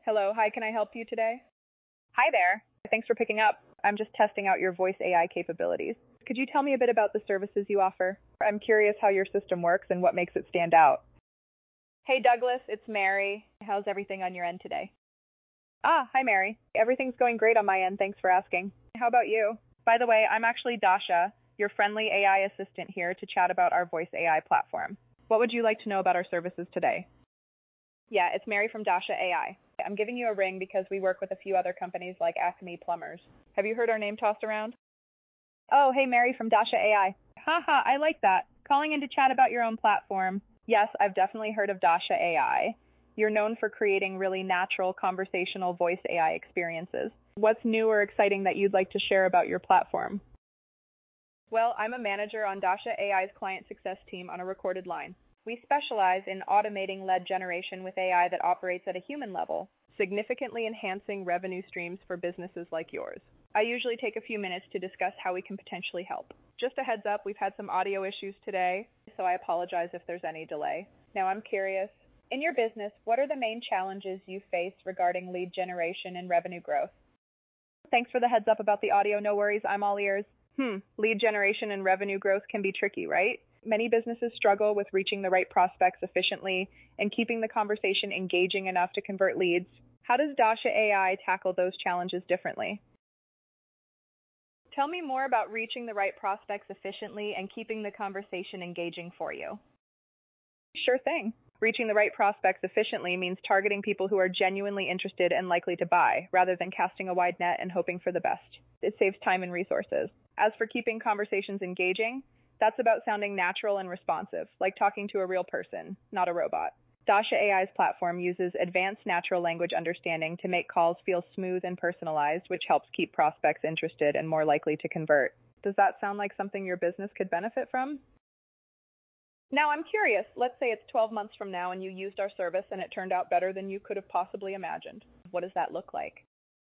Hello, hi, can I help you today? Hi there. Thanks for picking up. I'm just testing out your voice AI capabilities. Could you tell me a bit about the services you offer? I'm curious how your system works and what makes it stand out. Hey Douglas, it's Mary. How's everything on your end today? Hi Mary. Everything's going great on my end, thanks for asking. How about you? By the way, I'm actually Dasha, your friendly AI assistant here to chat about our voice AI platform. What would you like to know about our services today? Yeah, it's Mary from Dasha AI. I'm giving you a ring because we work with a few other companies like Acme Plumbers. Have you heard our name tossed around? Oh, hey, Mary from Dasha AI. Haha, I like that. Calling in to chat about your own platform. Yes, I've definitely heard of Dasha AI. You're known for creating really natural conversational voice AI experiences. What's new or exciting that you'd like to share about your platform? Well, I'm a manager on Dasha AI's client success team on a recorded line. We specialize in automating lead generation with AI that operates at a human level, significantly enhancing revenue streams for businesses like yours. I usually take a few minutes to discuss how we can potentially help. Just a heads up, we've had some audio issues today, so I apologize if there's any delay. Now I'm curious, in your business, what are the main challenges you face regarding lead generation and revenue growth? Thanks for the heads up about the audio, no worries, I'm all ears. Lead generation and revenue growth can be tricky, right? Many businesses struggle with reaching the right prospects efficiently and keeping the conversation engaging enough to convert leads. How does Dasha AI tackle those challenges differently? Tell me more about reaching the right prospects efficiently and keeping the conversation engaging for you. Sure thing. Reaching the right prospects efficiently means targeting people who are genuinely interested and likely to buy, rather than casting a wide net and hoping for the best. It saves time and resources. As for keeping conversations engaging, that's about sounding natural and responsive, like talking to a real person, not a robot. Dasha AI's platform uses advanced natural language understanding to make calls feel smooth and personalized, which helps keep prospects interested and more likely to convert. Does that sound like something your business could benefit from? Now, I'm curious. Let's say it's 12 months from now and you used our service and it turned out better than you could have possibly imagined. What does that look like?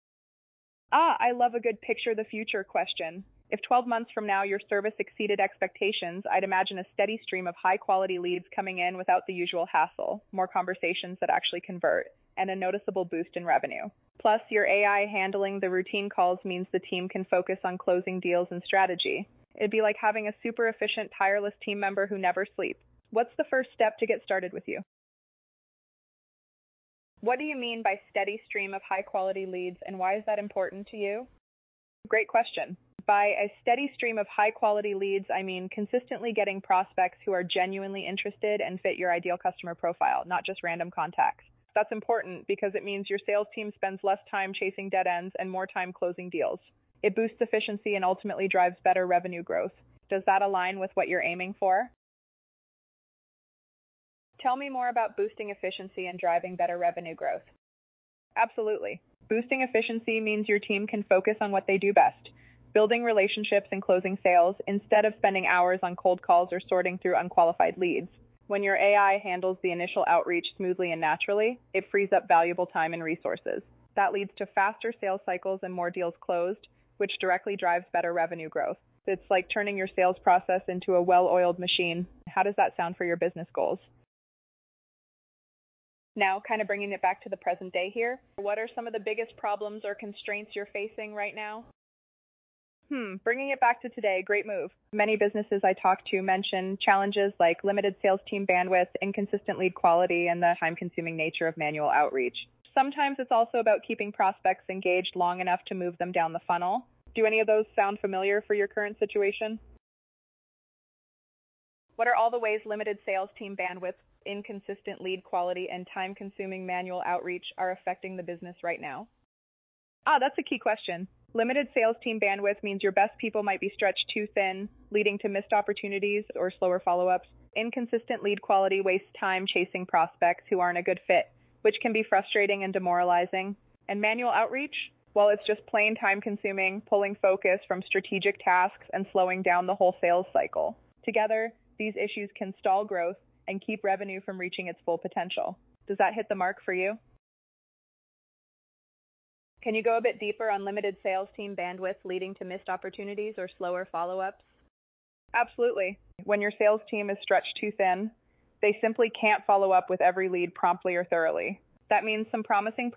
I love a good picture the future question. If 12 months from now your service exceeded expectations, I'd imagine a steady stream of high-quality leads coming in without the usual hassle, more conversations that actually convert, and a noticeable boost in revenue. Plus, your AI handling the routine calls means the team can focus on closing deals and strategy. It'd be like having a super efficient, tireless team member who never sleeps. What's the first step to get started with you? What do you mean by steady stream of high-quality leads, and why is that important to you? Great question. By a steady stream of high-quality leads, I mean consistently getting prospects who are genuinely interested and fit your ideal customer profile, not just random contacts. That's important because it means your sales team spends less time chasing dead ends and more time closing deals. It boosts efficiency and ultimately drives better revenue growth. Does that align with what you're aiming for? Tell me more about boosting efficiency and driving better revenue growth. Absolutely. Boosting efficiency means your team can focus on what they do best, building relationships and closing sales instead of spending hours on cold calls or sorting through unqualified leads. When your AI handles the initial outreach smoothly and naturally, it frees up valuable time and resources. That leads to faster sales cycles and more deals closed, which directly drives better revenue growth. It's like turning your sales process into a well-oiled machine. How does that sound for your business goals? Now, kind of bringing it back to the present day here, what are some of the biggest problems or constraints you're facing right now? Bringing it back to today, great move. Many businesses I talk to mention challenges like limited sales team bandwidth, inconsistent lead quality, and the time-consuming nature of manual outreach. Sometimes it's also about keeping prospects engaged long enough to move them down the funnel. Do any of those sound familiar for your current situation? What are all the ways limited sales team bandwidth, inconsistent lead quality, and time-consuming manual outreach are affecting the business right now? That's a key question. Limited sales team bandwidth means your best people might be stretched too thin, leading to missed opportunities or slower follow-ups. Inconsistent lead quality wastes time chasing prospects who aren't a good fit, which can be frustrating and demoralizing. And manual outreach? Well, it's just plain time-consuming, pulling focus from strategic tasks and slowing down the whole sales cycle. Together, these issues can stall growth and keep revenue from reaching its full potential. Does that hit the mark for you? Can you go a bit deeper on limited sales team bandwidth leading to missed opportunities or slower follow-ups? Absolutely. When your sales team is stretched too thin, they simply can't follow up with every lead promptly or thoroughly. That means some promising